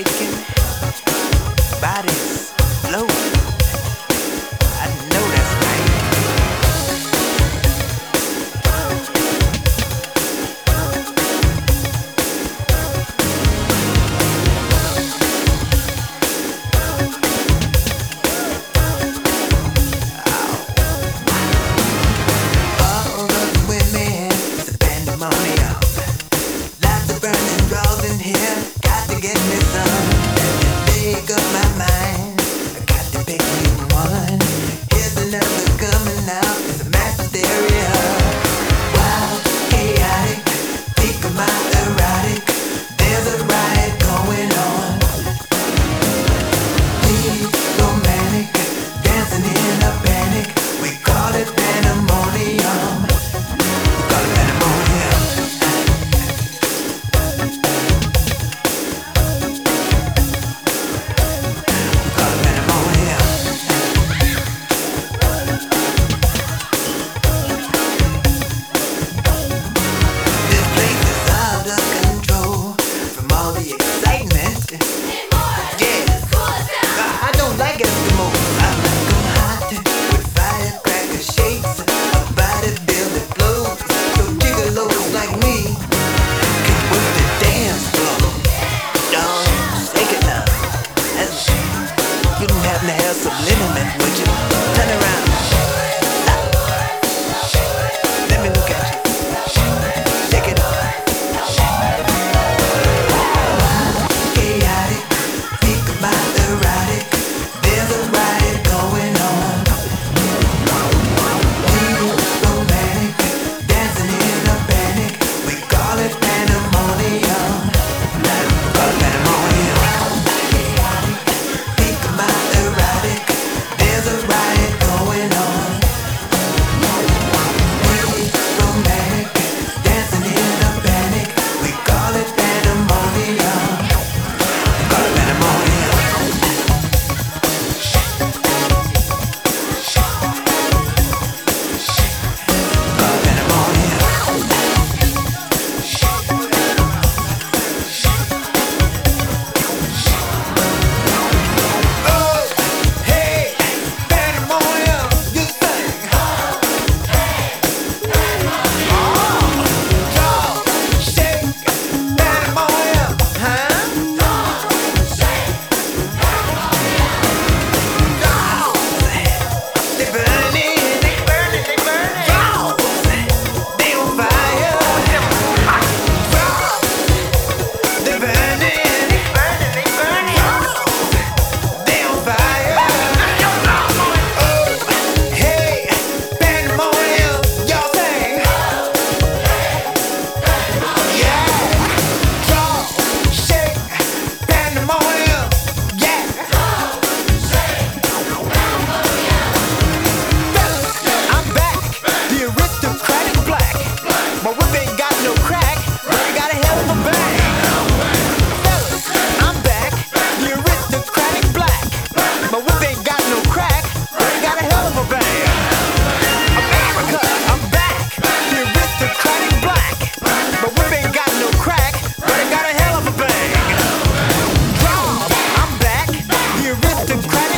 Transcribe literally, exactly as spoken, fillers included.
shaking, body's floating. I know that's right. All the women, it's a pandemonium. Lots of burning draws in here. Got to get me some. Make up my mind. I got to pick me one. Here's another coming out. It's a mass hysteria. Wild, chaotic, think of my erotic. There's a riot going on. We romantic, dancing in a panic. We call it pandemonium. We call it pandemonium. We call it pandemonium. This place is out of control from all the excitement. Yes, I I don't like Eskimos. I like 'em hot with firecracker shakes, a body built of clothes. So gigolos like me can work the dance floor. Dog, shake it now. That's, you don't happen to have some liniment, would you? Turn around. Let me look at you. Shake it up. Chaotic, think about erotic. There's a riot going on. We romantic, dancing in a panic. We call it pandemonium. We call it pandemonium. Think about erotic. There's a riot going on. We romantic, dancing in a panic. We call it pandemonium. We call it pandemonium. Call it pandemonium. Oh, hey, pandemonium, you sing. Dog, shake, pandemonium, huh? They burning, they burning, they burning. They on fire. They burning, they burning, they burning. They on fire. Oh, hey, pandemonium, y'all sing. Yeah, draw, shake, pandemonium. Yeah. I'm back, the aristocratic black. My whip ain't got no crack, but I got a hell of a bang. Fellas, I'm back, the aristocratic black. My whip ain't got no crack, but I got a hell of a bang. America, I'm back, the aristocratic black. My whip ain't got no crack, but I got a hell of a bang. Draw, I'm back, the aristocratic